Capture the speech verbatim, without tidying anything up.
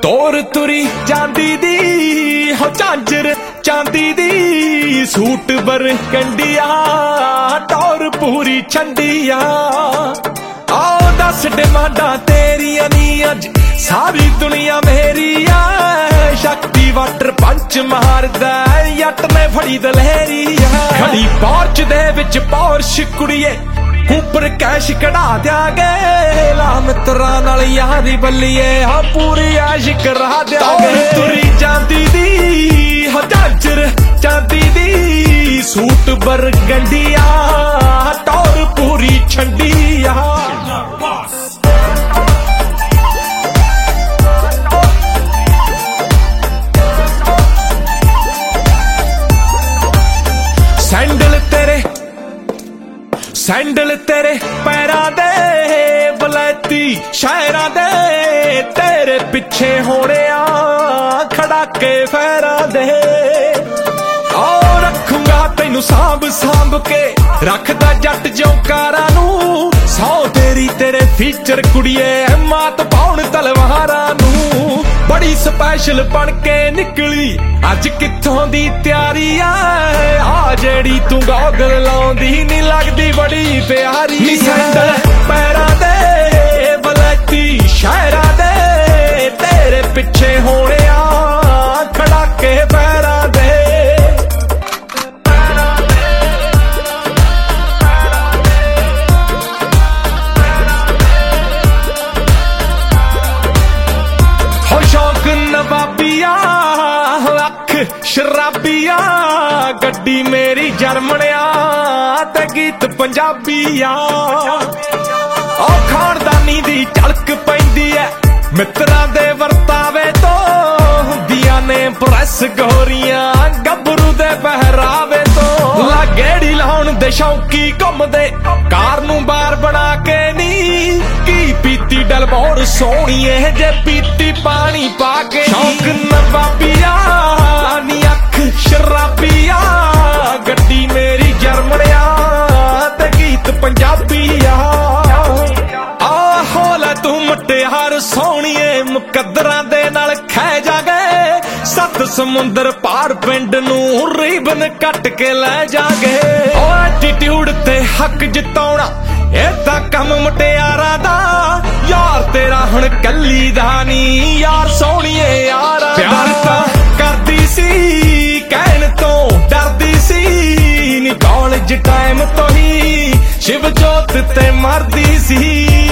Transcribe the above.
ਤੋਰ ਤੁਰੀ ਜਾਂਦੀ ਦੀ ਹੋ ਝਾਂਜਰ ਚਾਂਦੀ ਦੀ ਸੂਟ ਬਰਗੰਡੀਆ ਟੌਰ ਪੂਰੀ ਛੰਡੀਆ ਆਓ ਦਸ ਡਿਮਾਂਡਾਂ ਤੇਰੀਆਂ ਨੀ ਅੱਜ ਸਾਰੀ ਦੁਨੀਆ ਮੇਰੀ ਆ ਸ਼ਕਤੀ ਵਾਟਰ ਪੰਚ ਮਾਰਦਾ ਜੱਟ ਨੇ ਫੜੀ ਦਲਹਿਰੀ ਆ ਖੜੀ ਪੌਰਚ ਦੇ ਵਿੱਚ ਪੌਰਸ਼ ਕੁੜੀਏ ਉੱਪਰ ਕੈਸ਼ ਕਢਾ ਦਿਆਂਗੇ ਲਾ ਮਿੱਤਰਾਂ ਨਾਲ ਯਾਰੀ ਬੱਲੀਏ ਹਾਂ ਪੂਰੀ ਆਸ਼ਿਕ ਕਰਾ ਦਿਆਂਗੇ ਤੁਰੀ ਜਾਂਦੀ ਦੀ ਹੋ ਝਾਂਜਰ ਚਾਂਦੀ ਦੀ ਸੂਟ ਬਰਗੰਡੀਆ ਟੌਰ ਪੂਰੀ ਛੰਡੀਆ ਸੈਂਡਲ ਤੇਰੇ ਸੈਂਡਲ ਤੇਰੇ ਪੈਰਾਂ ਦੇ ਬਲੈਤੀ ਸ਼ਾਇਰਾਂ ਦੇ ਤੇਰੇ ਪਿੱਛੇ ਹੋਣਿਆ ਖੜਾ ਕੇ ਫੈਰਾਂ ਦੇ ਆਓ ਰੱਖੂੰਗਾ ਤੈਨੂੰ ਸਾਂਭ ਸਾਂਭ ਕੇ ਰੱਖਦਾ ਜੱਟ ਜੌਕਾਰਾਂ ਨੂੰ ਸੌ ਤੇਰੀ ਤੇਰੇ ਫੀਚਰ ਕੁੜੀਏ ਮਾਤ ਪਾਉਣ ਤਲਵਾਰਾਂ ਨੂੰ ਬੜੀ ਸਪੈਸ਼ਲ ਬਣ ਕੇ ਨਿਕਲੀ ਅੱਜ ਕਿੱਥੋਂ ਦੀ ਤਿਆਰੀ ਆ ਆ ਜਿਹੜੀ ਤੂੰ ਗੋਗਲ ਲਾਉਂਦੀ ਨੀ ਲੱਗਦੀ ਬੜੀ ਪਿਆਰੀ ਨੀ ਸੈਂਡਲ ਪੈਰਾਂ ਦੇ ਬਲੈਤੀ ਸ਼ਾਇਰਾਂ ਦੇ ਤੇਰੇ ਪਿੱਛੇ ਹੋਣਿਆ ਖੜਾ ਕੇ ਪੈਰਾਂ ਦੇ ਨਵਾਬੀਆ ਅੱਖ ਸ਼ਰਾਬੀਆ ਗੱਡੀ ਮੇਰੀ ਜਰਮਣਿਆ ਤੇ ਗੀਤ ਪੰਜਾਬੀਆ ਉਹ ਖਾਨਦਾਨੀ ਦੀ ਝਲਕ ਪੈਂਦੀ ਐ ਮਿੱਤਰਾਂ ਦੇ ਵਰਤਾਵੇ ਤੋਂ ਹੁੰਦੀਆਂ ਨੇ ਪ੍ਰੈਸ ਗੋਰੀਆਂ ਗੱਭਰੂ ਦੇ ਪਹਿਰਾਵੇ ਤੋਂ ਲਾਗੇੜੀ ਲਾਉਣ ਦੇ ਸ਼ੌਂਕੀ ਘੁੰਮਦੇ ਕਾਰ ਨੂੰ ਬਾਰ ਬਣਾ ਕੇ ਨੀ ਕੀ ਪੀਤੀ ਡਲਬੋਰ ਸੋਹਣੀਏ ਜੇ ਪੀਤੀ ਪਾਣੀ ਪਾ ਕੇ ਸ਼ੌਂਕ ਨਵਾਬੀਆ ਨੀ ਅੱਖ ਸ਼ਰਾਬੀਆ ਗੱਡੀ ਮੇਰੀ ਜਰਮਣਿਆ ਤੇ ਗੀਤ ਪੰਜਾਬੀਆ ਆਹੋ ਲੈ ਤੂੰ ਮੁਟਿਆਰ ਸੋਹਣੀਏ ਮੁਕੱਦਰਾਂ ਦੇ ਨਾਲ ਖਹਿ ਜਾ ਗਏ ਸੱਤ ਸਮੁੰਦਰ ਪਾਰ ਪਿੰਡ ਨੂੰ ਰੀਬਨ ਕੱਟ ਕੇ ਲੈ ਜਾਗੇ ਓ ਐਟੀਟਿਊਡ ਤੇ ਹੱਕ ਜਿਤਾਉਣਾ ਇਹ ਤਾਂ ਕੰਮ ਮੁਟਿਆਰਾਂ ਦਾ ਯਾਰ ਤੇਰਾ ਹੁਣ ਕੱਲੀ ਦਾ ਨੀ ਯਾਰ ਸੋਹਣੀਏ ਯਾਰਾਂ ਪਿਆਰ ਤਾਂ ਕਰਦੀ ਸੀ ਕਹਿਣ ਤੋਂ ਡਰਦੀ ਸੀ ਨੀ ਕਾਲਜ ਟਾਈਮ ਤੋਂ ਹੀ ਸ਼ਿਵ ਜੋਤ ਤੇ ਮਰਦੀ ਸੀ